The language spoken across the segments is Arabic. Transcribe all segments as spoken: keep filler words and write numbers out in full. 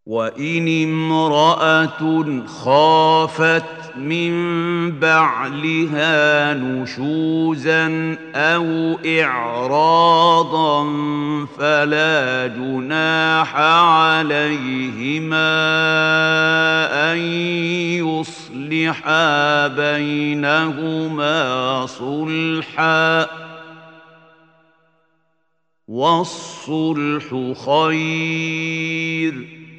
وإن امرأة خافت من بعلها نشوزا أو إعراضا فلا جناح عليهما أن يصلحا بينهما صلحا والصلح خير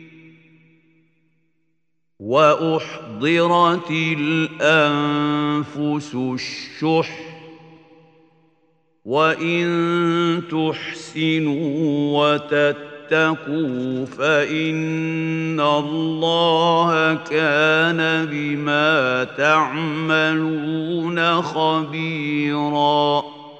وأحضرت الأنفس الشح وإن تحسنوا وتتقوا فإن الله كان بما تعملون خبيرا.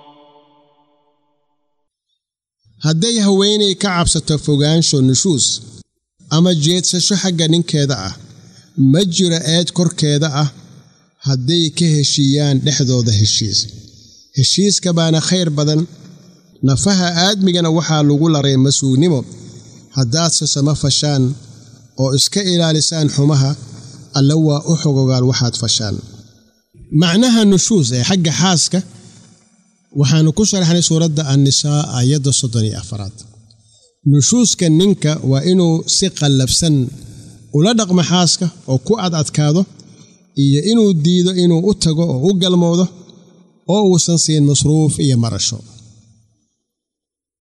hadday haweenay ka cabsato fogaansho nushuus ama jeedsasho xagga ninkeeda ah ma jiro eed korkeeda ah hadday ka heshiiyaan dhexdooda heshiis heshiiska baana khayr badan nafaha aadmigana waxaa lagu laray masuugnimo haddaadse sama fashaan oo iska ilaalisaan xumaha alla waa u xogogaal waxaad fashaan. macnaha nushuus ee xagga xaaska waxaanu ku sharaxnay suuradda an-nisaa aayadda soddon iyo afaraad. nushuuska ninka waa inuu si qallabsan ula dhaqmo xaaska oo ku adadkaado iyo inuu diido inuu u tago oo u galmoodo oo uusan siin masruuf iyo marasho.